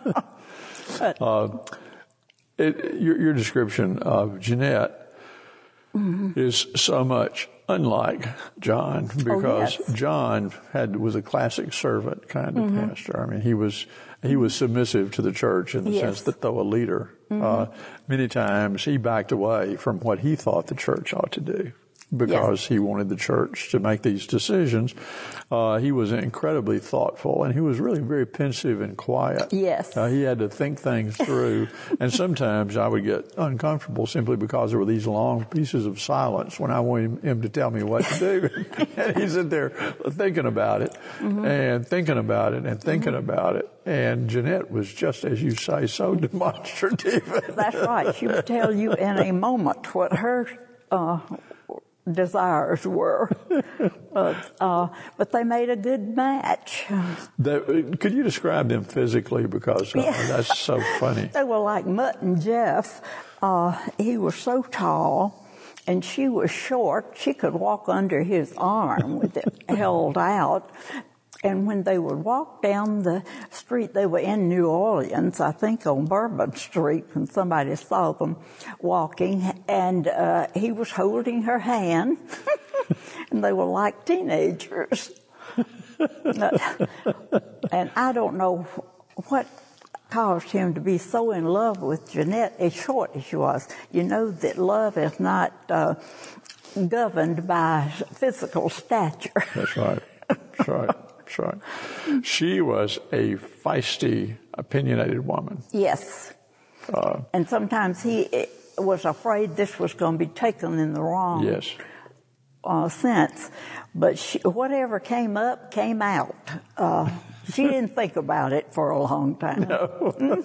But, Uh, it, your, your description of Jeanette mm-hmm. is so much unlike John, because oh, yes. John had was a classic servant kind of mm-hmm. pastor. I mean, he was he was submissive to the church in the yes. sense that, though a leader, mm-hmm. uh, many times he backed away from what he thought the church ought to do, because yes. he wanted the church to make these decisions. Uh, he was incredibly thoughtful, and he was really very pensive and quiet. Yes. Uh, he had to think things through, and sometimes I would get uncomfortable simply because there were these long pieces of silence when I wanted him to tell me what to do. And he'd sit there thinking about it, mm-hmm. and thinking about it, and thinking mm-hmm. about it. And Jeanette was just, as you say, so demonstrative. That's right. She would tell you in a moment what her uh desires were, but uh, but they made a good match. That, could you describe them physically, because uh, yeah. that's so funny? They were like Mutt and Jeff. Uh, he was so tall, and she was short. She could walk under his arm with it held out. And when they would walk down the street, they were in New Orleans, I think on Bourbon Street, when somebody saw them walking, and uh, he was holding her hand, and they were like teenagers. And I don't know what caused him to be so in love with Jeanette, as short as she was. You know that love is not uh, governed by physical stature. That's right. That's right. That's right. She was a feisty, opinionated woman. Yes. Uh, and sometimes he was afraid this was going to be taken in the wrong yes. uh, sense. But she, whatever came up, came out. Uh, she didn't think about it for a long time. No.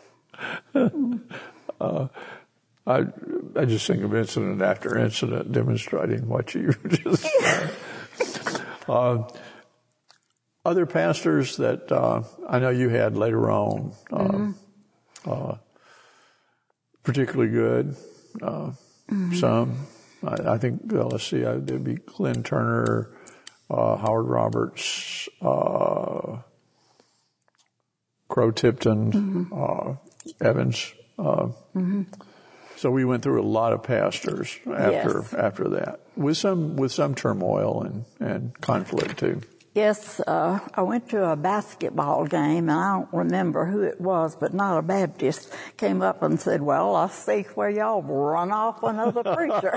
uh, I, I just think of incident after incident demonstrating what you just said. uh, Other pastors that uh, I know you had later on, uh, mm-hmm. uh, particularly good. Uh, mm-hmm. Some, I, I think. Well, let's see, I, there'd be Glenn Turner, uh, Howard Roberts, uh, Crow Tipton, mm-hmm. uh, Evans. Uh, mm-hmm. So we went through a lot of pastors after yes. after that, with some with some turmoil and, and conflict too. Yes, uh, I went to a basketball game, and I don't remember who it was, but not a Baptist, came up and said, well, I see where y'all run off another preacher.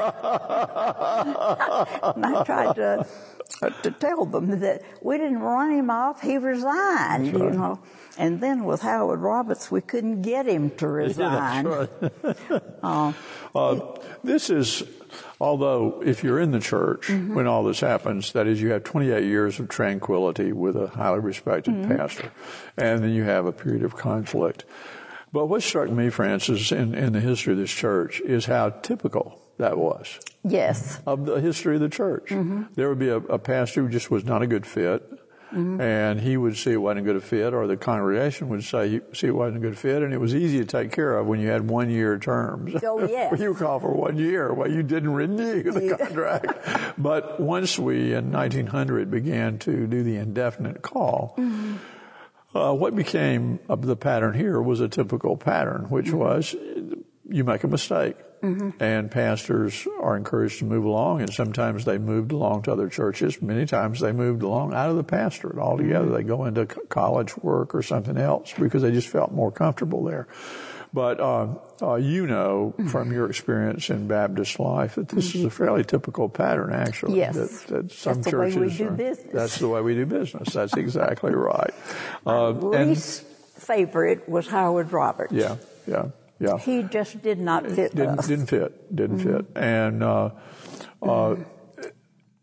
And I tried to, to tell them that we didn't run him off, he resigned, That's right. you know. And then with Howard Roberts, we couldn't get him to resign. Yeah, that's right. uh, uh, this is, although if you're in the church mm-hmm. when all this happens, that is, you have twenty-eight years of tranquility with a highly respected mm-hmm. pastor, and then you have a period of conflict. But what struck me, Frances, in, in the history of this church is how typical that was. Yes. Of the history of the church. Mm-hmm. There would be a, a pastor who just was not a good fit. Mm-hmm. And he would see it wasn't a good fit, or the congregation would say, see it wasn't a good fit, and it was easy to take care of when you had one-year terms. Oh, yes. You call for one year. Well, you didn't renew the contract. But once we, in nineteen hundred, began to do the indefinite call, mm-hmm. uh, what became of the pattern here was a typical pattern, which mm-hmm. was you make a mistake. Mm-hmm. And pastors are encouraged to move along, and sometimes they moved along to other churches. Many times they moved along out of the pastorate altogether. Mm-hmm. They go into college work or something else because they just felt more comfortable there. But uh, uh, you know mm-hmm. from your experience in Baptist life that this mm-hmm. is a fairly typical pattern, actually. Yes. That, that some that's churches the way we do are, business. That's the way we do business. That's exactly right. Uh, My least favorite was Howard Roberts. Yeah, yeah. Yeah. He just did not fit didn't, us. Didn't fit. Didn't mm-hmm. fit. And uh, uh, it,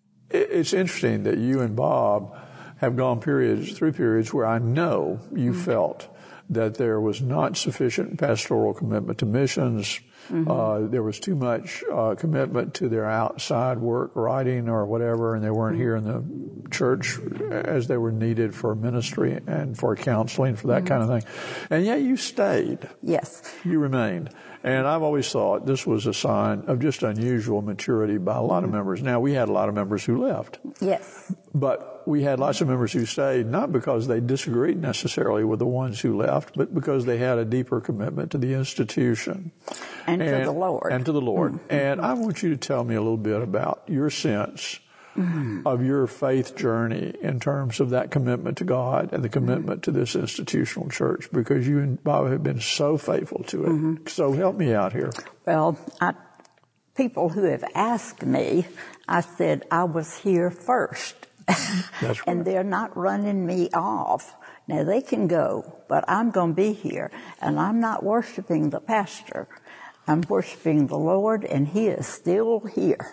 it's interesting that you and Bob have gone periods through periods where I know you mm-hmm. felt that there was not sufficient pastoral commitment to missions. Mm-hmm. Uh, there was too much uh, commitment to their outside work, writing or whatever, and they weren't mm-hmm. here in the church as they were needed for ministry and for counseling, for that mm-hmm. kind of thing. And yet you stayed. Yes. You remained. And I've always thought this was a sign of just unusual maturity by a lot of members. Now, we had a lot of members who left. Yes. But we had lots of members who stayed, not because they disagreed necessarily with the ones who left, but because they had a deeper commitment to the institution. And, and to the Lord. And to the Lord. Mm-hmm. And I want you to tell me a little bit about your sense mm-hmm. of your faith journey in terms of that commitment to God and the commitment mm-hmm. to this institutional church, because you and Bob have been so faithful to it. Mm-hmm. So help me out here. Well, I, people who have asked me, I said I was here first. That's right. And they're not running me off. Now, they can go, but I'm going to be here. And I'm not worshiping the pastor. I'm worshiping the Lord, and He is still here.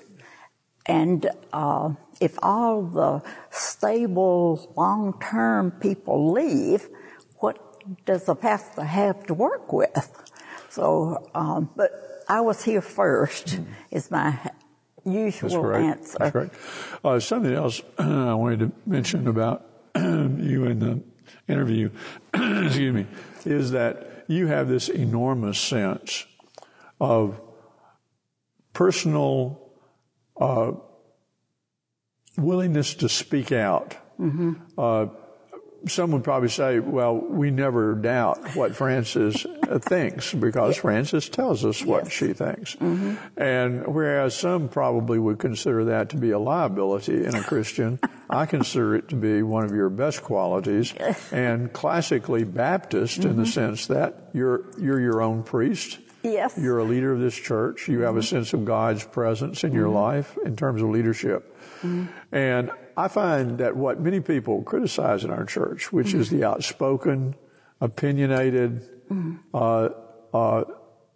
And uh, if all the stable, long-term people leave, what does the pastor have to work with? So, um, but I was here first, is my usual That's answer. That's right. Uh, something else I wanted to mention about you in the interview, excuse me, is that you have this enormous sense of personal uh, willingness to speak out. Mm-hmm. Uh, some would probably say, well, we never doubt what Frances thinks because Frances tells us what yes. she thinks. Mm-hmm. And whereas some probably would consider that to be a liability in a Christian, I consider it to be one of your best qualities and classically Baptist mm-hmm. in the sense that you're you're your own priest. Yes. You're a leader of this church. You mm-hmm. have a sense of God's presence in mm-hmm. your life in terms of leadership. Mm-hmm. And I find that what many people criticize in our church, which mm-hmm. is the outspoken, opinionated, mm-hmm. uh, uh,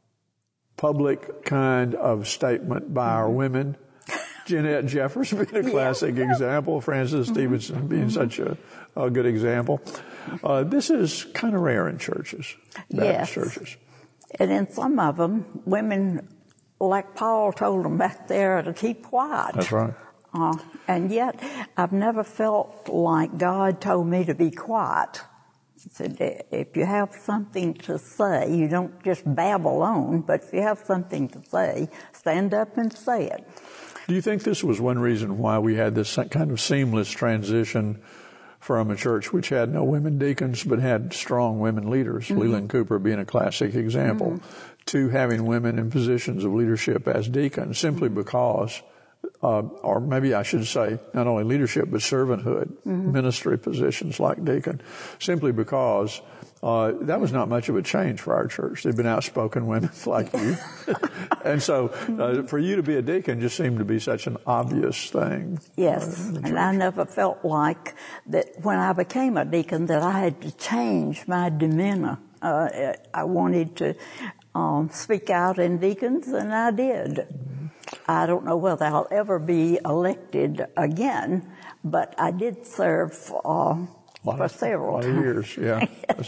public kind of statement by mm-hmm. our women, Jeanette Jeffers being a classic yeah. example, Frances mm-hmm. Stevenson being mm-hmm. such a, a good example. Uh, this is kind of rare in churches, Baptist yes. churches. And in some of them, women, like Paul told them back there, to keep quiet. That's right. Uh, and yet, I've never felt like God told me to be quiet. He said, if you have something to say, you don't just babble on, but if you have something to say, stand up and say it. Do you think this was one reason why we had this kind of seamless transition from a church which had no women deacons but had strong women leaders, mm-hmm. Leland Cooper being a classic example, mm-hmm. to having women in positions of leadership as deacons, simply mm-hmm. because uh, or maybe I should say not only leadership but servanthood, mm-hmm. ministry positions like deacon, simply because uh, that was not much of a change for our church. They've been outspoken women like you. And so uh, for you to be a deacon just seemed to be such an obvious thing. Yes, uh, and I never felt like that when I became a deacon that I had to change my demeanor. Uh, I wanted to um, speak out in deacons, and I did. I don't know whether I'll ever be elected again, but I did serve uh, for of, several a lot times. Of years, yeah.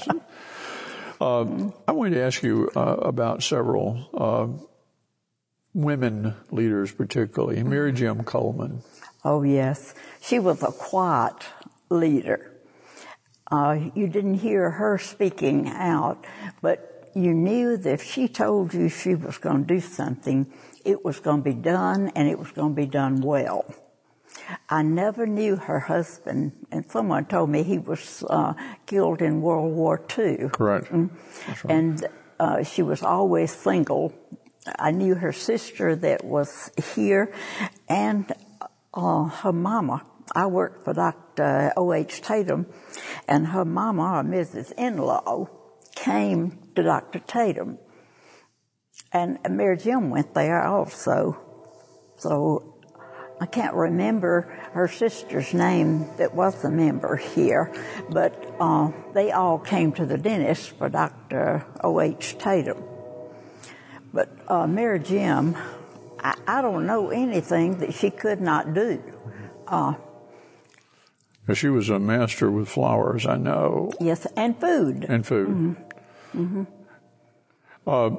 uh, I wanted to ask you uh, about several uh, women leaders, particularly Mary Jim Coleman. Oh yes, she was a quiet leader. Uh, you didn't hear her speaking out, but you knew that if she told you she was going to do something, it was going to be done, and it was going to be done well. I never knew her husband, and someone told me he was uh, killed in World War Two. Correct. Mm-hmm. That's right. And uh, she was always single. I knew her sister that was here, and uh, her mama. I worked for Doctor O H Tatum, and her mama, or Missus In-law, came to Doctor Tatum. And Mary Jim went there also. So I can't remember her sister's name that was a member here, but uh, they all came to the dentist for Doctor O H Tatum. But uh, Mary Jim, I, I don't know anything that she could not do. Uh, She was a master with flowers, I know. yes, and food. And food. Mm-hmm. Mm-hmm. Uh,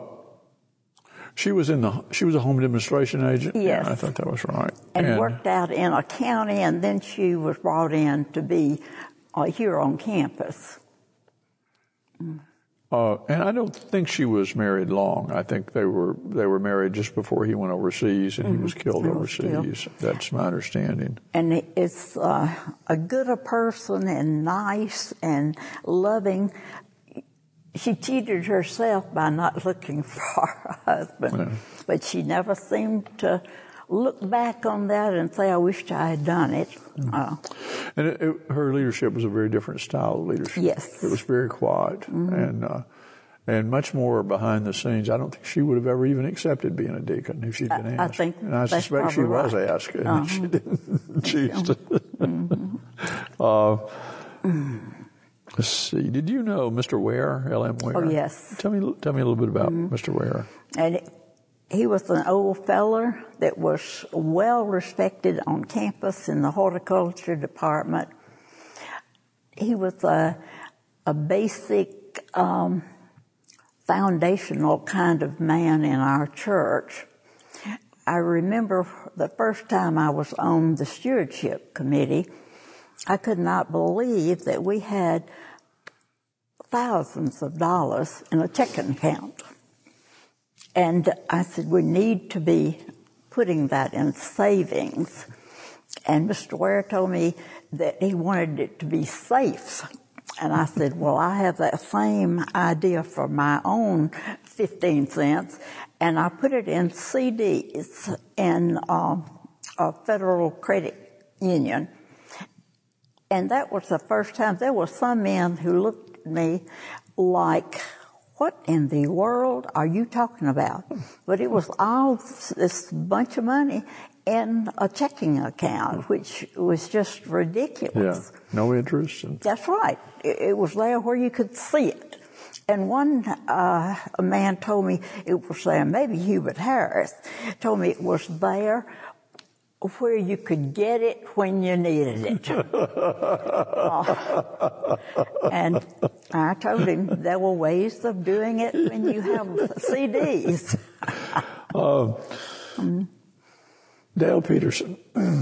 she was in the. She was a home demonstration agent. Yes, yeah, I thought that was right. And, and worked out in a county, and then she was brought in to be uh, here on campus. Uh, and I don't think she was married long. I think they were they were married just before he went overseas, and mm-hmm. he was killed he was overseas. Killed. That's my understanding. And it's uh, a good a person and nice and loving. She cheated herself by not looking for her husband, yeah. But she never seemed to look back on that and say, I wished I had done it. Mm-hmm. Uh, and it, it, her leadership was a very different style of leadership. Yes. It was very quiet mm-hmm. and uh, and much more behind the scenes. I don't think she would have ever even accepted being a deacon if she'd been I, asked. I think and I that's suspect she was right. asked, and uh-huh. she didn't choose to. Mm-hmm. uh, let's see. Did you know Mister Ware, L M Ware? Oh, yes. Tell me, tell me a little bit about mm-hmm. Mister Ware. And it, he was an old feller that was well respected on campus in the horticulture department. He was a, a basic, um, foundational kind of man in our church. I remember the first time I was on the stewardship committee, I could not believe that we had thousands of dollars in a checking account. And I said, we need to be putting that in savings. And Mister Ware told me that he wanted it to be safe. And I said, well, I have that same idea for my own fifteen cents. And I put it in C Ds in uh, a Federal Credit Union. And that was the first time. There were some men who looked at me like, what in the world are you talking about? But it was all this bunch of money in a checking account, which was just ridiculous. Yeah, no interest. And... That's right. It was there where you could see it. And one uh, a man told me it was there, maybe Hubert Harris, told me it was there where you could get it when you needed it. uh, and I told him there were ways of doing it when you have C Ds. uh, um, Dale Peterson.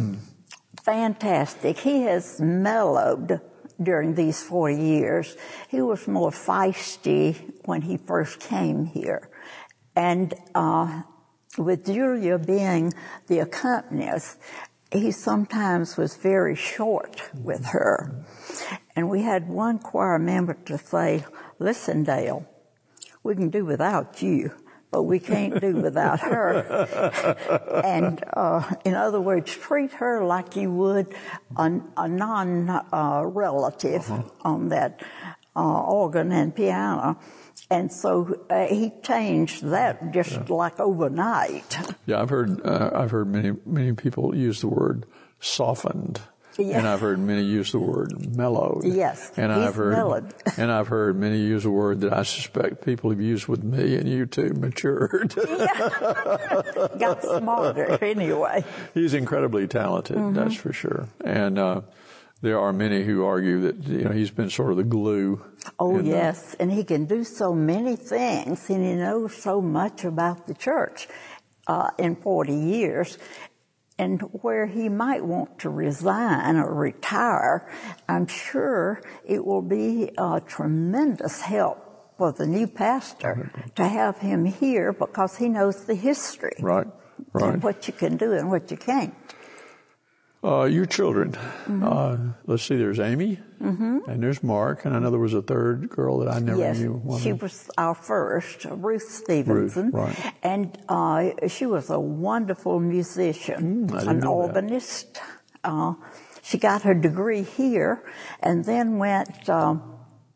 Fantastic. He has mellowed during these forty years. He was more feisty when he first came here. And uh, with Julia being the accompanist, he sometimes was very short with her. And we had one choir member to say, listen, Dale, we can do without you, but we can't do without her. And uh, in other words, treat her like you would a, a non-relative uh, uh-huh. on that uh, organ and piano. And so uh, he changed that just yeah. like overnight. Yeah, I've heard uh, I've heard many many people use the word softened. Yeah. And I've heard many use the word mellowed. Yes, and he's I've heard, mellowed. And I've heard many use a word that I suspect people have used with me, and you too, matured. Yeah. Got smarter anyway. He's incredibly talented, mm-hmm. that's for sure. And uh, there are many who argue that you know he's been sort of the glue. Oh yes, the, and he can do so many things, and he knows so much about the church uh, in forty years. And where he might want to resign or retire, I'm sure it will be a tremendous help for the new pastor to have him here because he knows the history. Right, right. And what you can do and what you can't. Uh, your children. Mm-hmm. Uh, let's see, there's Amy, mm-hmm. and there's Mark, and I know there was a third girl that I never yes, knew. Yes, she was our first, Ruth Stevenson. Ruth, right. And uh, she was a wonderful musician, mm, an organist. Uh, she got her degree here and then went um,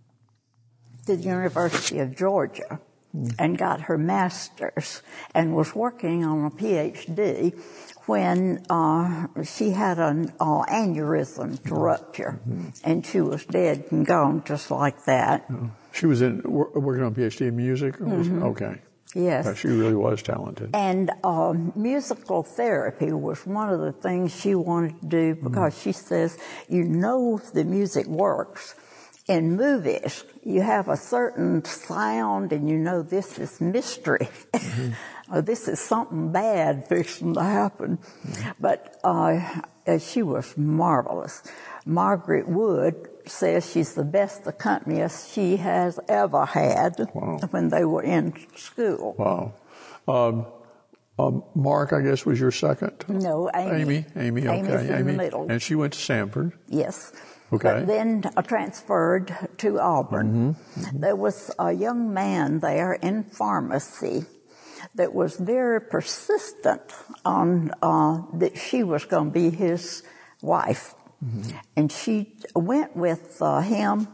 to the University of Georgia mm. and got her master's and was working on a P H D when uh, she had an uh, aneurysm to rupture, mm-hmm. and she was dead and gone just like that. Oh. She was in working on a P H D in music? Or was, mm-hmm. Okay. Yes. But she really was talented. And uh, musical therapy was one of the things she wanted to do because mm-hmm. she says, you know the music works. In movies, you have a certain sound and you know this is mystery. Mm-hmm. or this is something bad fixing to happen. Mm-hmm. But uh, she was marvelous. Margaret Wood says she's the best accompanist she has ever had wow. when they were in school. Wow. Um, um, Mark, I guess, was your second? No, Amy. Amy, Amy, okay. Amy's in Amy. the middle. And she went to Sanford? Yes. Okay. But then uh, transferred to Auburn. Mm-hmm. Mm-hmm. There was a young man there in pharmacy that was very persistent on uh, that she was going to be his wife. Mm-hmm. And she went with uh, him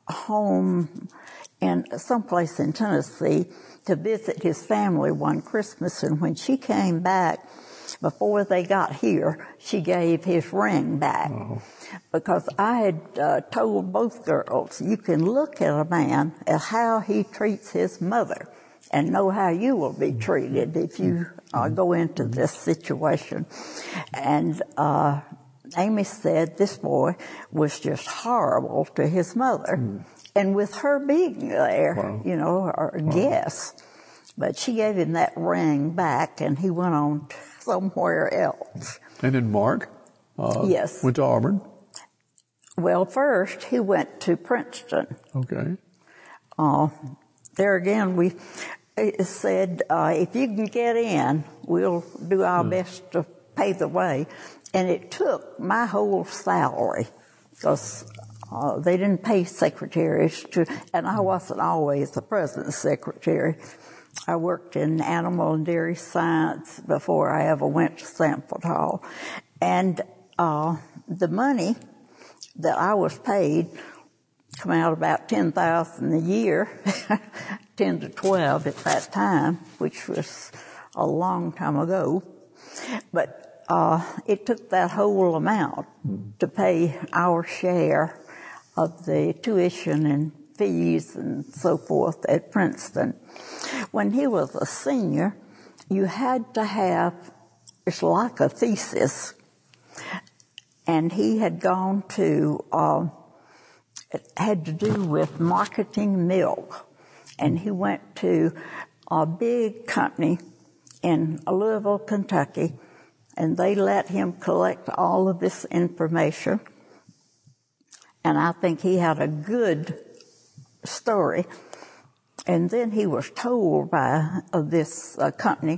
home in someplace in Tennessee to visit his family one Christmas. And when she came back, before they got here, she gave his ring back. Oh. Because I had uh, told both girls, you can look at a man at how he treats his mother and know how you will be treated if you uh, go into this situation. And uh, Amy said this boy was just horrible to his mother. Mm. And with her being there, wow. you know, our wow. guest, but she gave him that ring back and he went on somewhere else. And then Mark uh, yes. went to Auburn. Well, first he went to Princeton. Okay. Uh, there again, we said, uh, if you can get in, we'll do our yeah. best to pay the way. And it took my whole salary because uh, they didn't pay secretaries to, and I wasn't always the president's secretary. I worked in animal and dairy science before I ever went to Sanford Hall. And uh, the money that I was paid come out about ten thousand dollars a year, ten to twelve at that time, which was a long time ago. But uh, it took that whole amount to pay our share of the tuition and fees and so forth at Princeton. When he was a senior, you had to have, it's like a thesis. And he had gone to, uh, it had to do with marketing milk. And he went to a big company in Louisville, Kentucky, and they let him collect all of this information. And I think he had a good story. And then he was told by uh, this uh, company,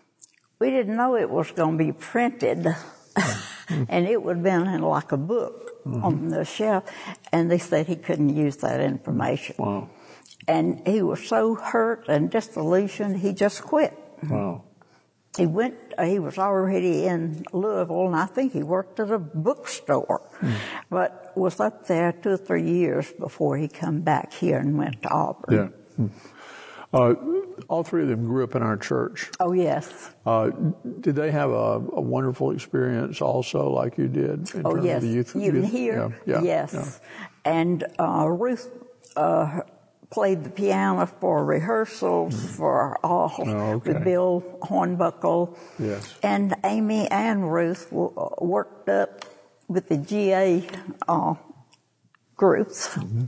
we didn't know it was going to be printed, and it would have been in like a book. mm-hmm. on the shelf, and they said he couldn't use that information. Wow. And he was so hurt and disillusioned, he just quit. Wow. He went, uh, he was already in Louisville, and I think he worked at a bookstore, mm. but was up there two or three years before he come back here and went to Auburn. Yeah. Mm. Uh, all three of them grew up in our church. Oh, yes. Uh, did they have a, a wonderful experience also, like you did? In oh, terms yes. Of the youth, You youth? here? Yeah, yeah, yes. Yeah. And uh, Ruth uh, played the piano for rehearsals, mm-hmm. for all, oh, okay. with Bill Hornbuckle. Yes. And Amy and Ruth w- worked up with the G A uh, groups. Mm-hmm.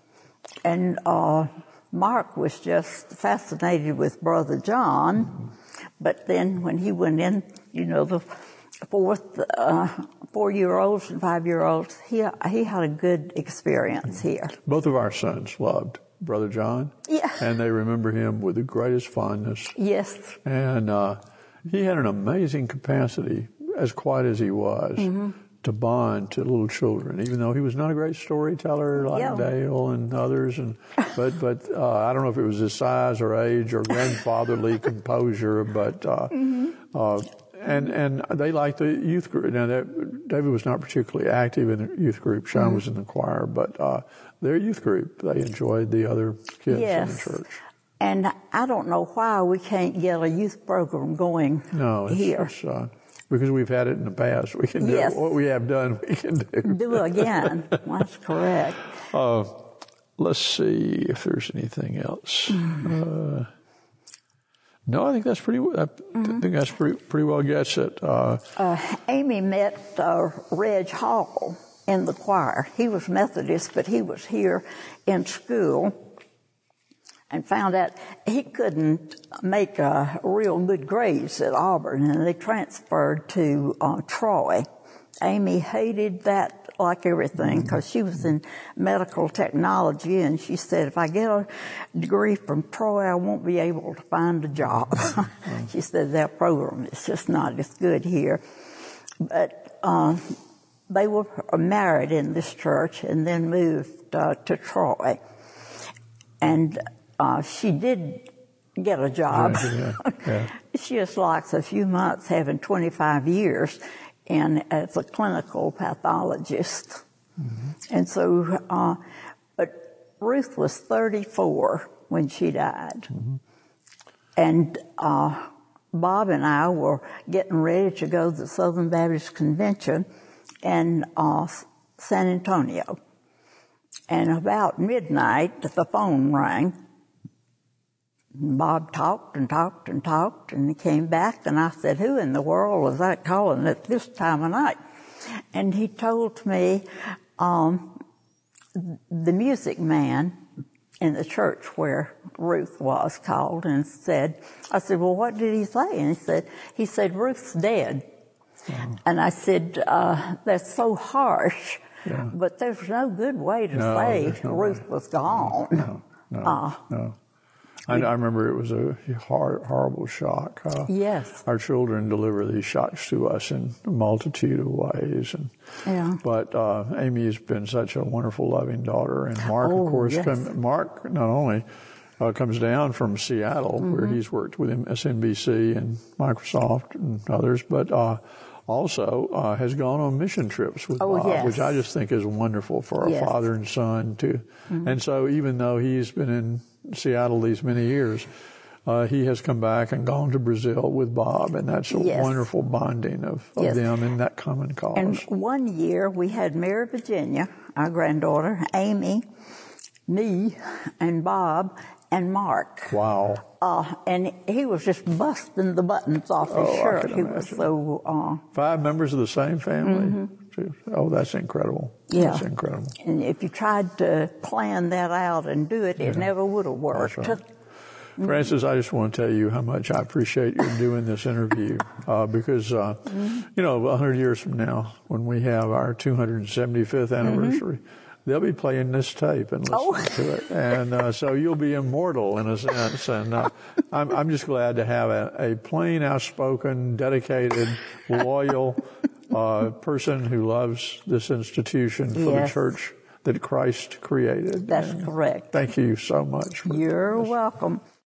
And uh, Mark was just fascinated with Brother John, mm-hmm. but then when he went in, you know, the fourth, uh, four-year-olds and five-year-olds, he he had a good experience here. Both of our sons loved Brother John, yeah, and they remember him with the greatest fondness. Yes, and uh, he had an amazing capacity, as quiet as he was. Mm-hmm. to bond to little children, even though he was not a great storyteller like yeah. Dale and others. And but but uh, I don't know if it was his size or age or grandfatherly composure, but uh, mm-hmm. uh, and and they liked the youth group. Now that, David was not particularly active in the youth group. Sean mm-hmm. was in the choir, but uh, their youth group, they enjoyed the other kids yes. in the church. And I don't know why we can't get a youth program going no, it's, here. It's, uh, because we've had it in the past. We can do yes. what we have done, we can do. Do again. That's correct. Uh, let's see if there's anything else. Mm-hmm. Uh, no, I think that's pretty, I mm-hmm. think that's pretty, pretty well gets it. Uh, uh, Amy met uh, Reg Hall in the choir. He was Methodist, but he was here in school. And found out he couldn't make uh, real good grades at Auburn, and they transferred to uh, Troy. Amy hated that like everything because she was in medical technology, and she said, if I get a degree from Troy, I won't be able to find a job. She said, that program is just not as good here. But uh, they were married in this church and then moved uh, to Troy. And Uh, she did get a job. Yeah, yeah. She just likes a few months having twenty-five years in as a clinical pathologist. Mm-hmm. And so, uh, but Ruth was thirty-four when she died. Mm-hmm. And uh, Bob and I were getting ready to go to the Southern Baptist Convention in uh, San Antonio. And about midnight, the phone rang. Bob talked and talked and talked, and he came back, and I said, who in the world is that calling at this time of night? And he told me um, the music man in the church where Ruth was called and said, I said, well, what did he say? And he said, he said, Ruth's dead. Oh. And I said, uh, that's so harsh, yeah. but there's no good way to no, say no Ruth way. was gone. No, no, uh, no. I, I remember it was a hard, horrible shock. Uh, yes. Our children deliver these shocks to us in a multitude of ways. And, yeah. But uh, Amy has been such a wonderful, loving daughter. And Mark, oh, of course, yes. come, Mark not only uh, comes down from Seattle, mm-hmm. where he's worked with M S N B C and Microsoft and others, but uh, also uh, has gone on mission trips with oh, Bob, yes. which I just think is wonderful for a yes. father and son, too. Mm-hmm. And so even though he's been in Seattle these many years, uh, he has come back and gone to Brazil with Bob, and that's a yes. wonderful bonding of, of yes. them in that common cause. And one year we had Mary Virginia, our granddaughter, Amy, me, and Bob, and Mark. Wow. Uh, and he was just busting the buttons off his oh, shirt. I can he imagine. was so... Uh, Five members of the same family? Mm-hmm. Oh, that's incredible. Yeah. That's incredible. And if you tried to plan that out and do it, yeah. it never would have worked. Right. Mm-hmm. Frances, I just want to tell you how much I appreciate you doing this interview uh, because, uh, mm-hmm. you know, one hundred years from now, when we have our two hundred seventy-fifth anniversary, mm-hmm. they'll be playing this tape and listening oh. to it. And uh, so you'll be immortal in a sense. And uh, I'm, I'm just glad to have a, a plain, outspoken, dedicated, loyal a person who loves this institution for Yes. the church that Christ created. That's And correct. Thank you so much. For You're this. welcome.